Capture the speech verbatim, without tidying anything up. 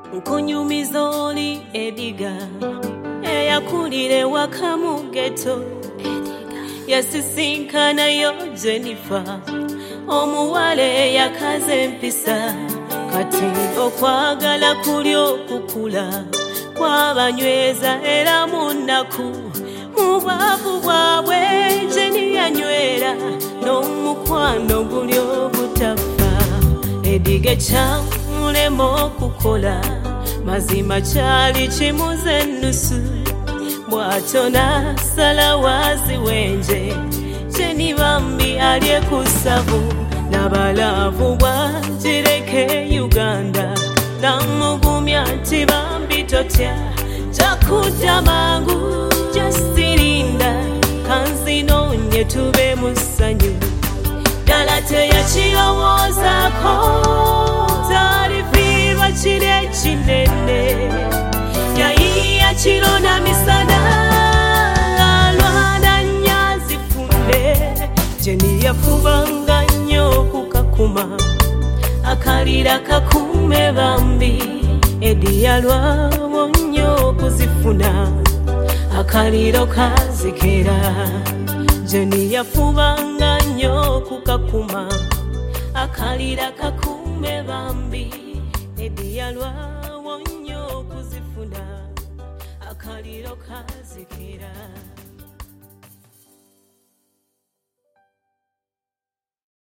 nkunyumiza oli Ediga eyakulire waka mu ghetto yasisinkanayo Jennifer omuwale yakaze empisa kati okwagala kuli okukula kwabanyweza era munaku mu bwavu bwabwe Jenny yanywera n'omukwano guli obutafa Ediga kyamulema okukola mazima kyali kimuze nnusu bw'atyo n'asala wazi wenje Jenny bambi alye ku ssavu n'abalaavu bw'agireke Uganda n'amugumya nti bambi totya jakudda mangu jasirinda kanzinoonye tube mu ssanyu ddala teyakirowoozaako talifiirwa kiri ekinene yayiya kiro na misana alwana nnyazifunde Jenny yafubanga nnyo okukakuma akalira kakume bambi Edi yalwawo nnyo okuzifuna akaliro kazikera Jenny yafubanga nnyo okukakuma akalira kakume bambi Edi yalwawo nnyo okuzifuna akaliro kazikera